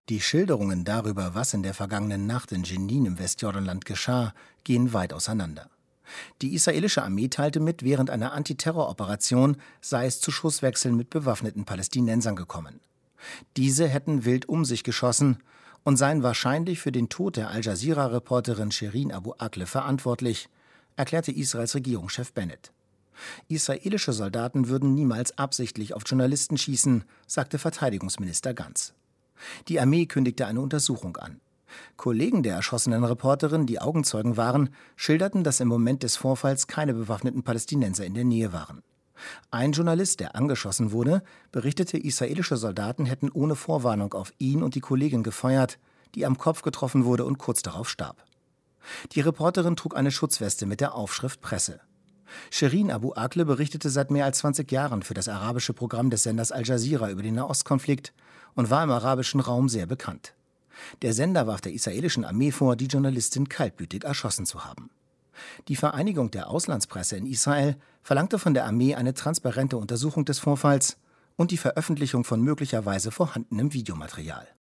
Die Schilderungen darüber, was in der vergangenen Nacht in Jenin im Westjordanland geschah, gehen weit auseinander. Die israelische Armee teilte mit, während einer Antiterroroperation sei es zu Schusswechseln mit bewaffneten Palästinensern gekommen. Diese hätten wild um sich geschossen und seien wahrscheinlich für den Tod der Al-Jazeera-Reporterin Shirin Abu Akleh verantwortlich, erklärte Israels Regierungschef Bennett. Israelische Soldaten würden niemals absichtlich auf Journalisten schießen, sagte Verteidigungsminister Gantz. Die Armee kündigte eine Untersuchung an. Kollegen der erschossenen Reporterin, die Augenzeugen waren, schilderten, dass im Moment des Vorfalls keine bewaffneten Palästinenser in der Nähe waren. Ein Journalist, der angeschossen wurde, berichtete, israelische Soldaten hätten ohne Vorwarnung auf ihn und die Kollegin gefeuert, die am Kopf getroffen wurde und kurz darauf starb. Die Reporterin trug eine Schutzweste mit der Aufschrift Presse. Shirin Abu Akleh berichtete seit mehr als 20 Jahren für das arabische Programm des Senders Al Jazeera über den Nahostkonflikt und war im arabischen Raum sehr bekannt. Der Sender warf der israelischen Armee vor, die Journalistin kaltblütig erschossen zu haben. Die Vereinigung der Auslandspresse in Israel verlangte von der Armee eine transparente Untersuchung des Vorfalls und die Veröffentlichung von möglicherweise vorhandenem Videomaterial.